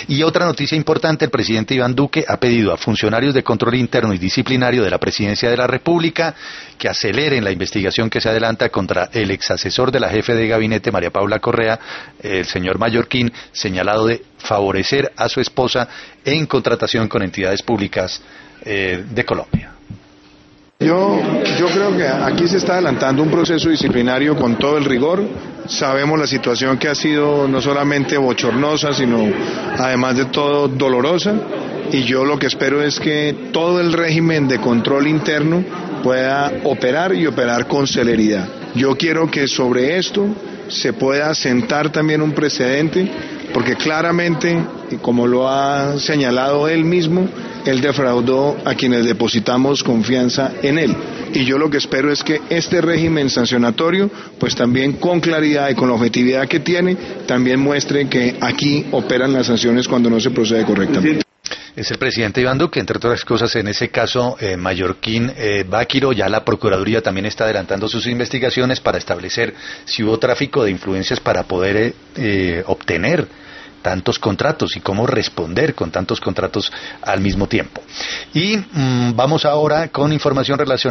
Y otra noticia importante, el presidente Iván Duque ha pedido a funcionarios de control interno y disciplinario de la Presidencia de la República que aceleren la investigación que se adelanta contra el exasesor de la jefe de gabinete, María Paula Correa, el señor Mallorquín, señalado de favorecer a su esposa en contratación con entidades públicas de Colombia. Yo creo que aquí se está adelantando un proceso disciplinario con todo el rigor. Sabemos la situación que ha sido no solamente bochornosa, sino además de todo dolorosa, y yo lo que espero es que todo el régimen de control interno pueda operar y operar con celeridad. Yo quiero que sobre esto se pueda sentar también un precedente, porque claramente, y como lo ha señalado él mismo, él defraudó a quienes depositamos confianza en él. Y yo lo que espero es que este régimen sancionatorio, pues también con claridad y con la objetividad que tiene, también muestre que aquí operan las sanciones cuando no se procede correctamente. Es el presidente Iván Duque, entre otras cosas, en ese caso, Mallorquín Báquiro, ya la Procuraduría también está adelantando sus investigaciones para establecer si hubo tráfico de influencias para poder obtener tantos contratos y cómo responder con tantos contratos al mismo tiempo. Y vamos ahora con información relacionada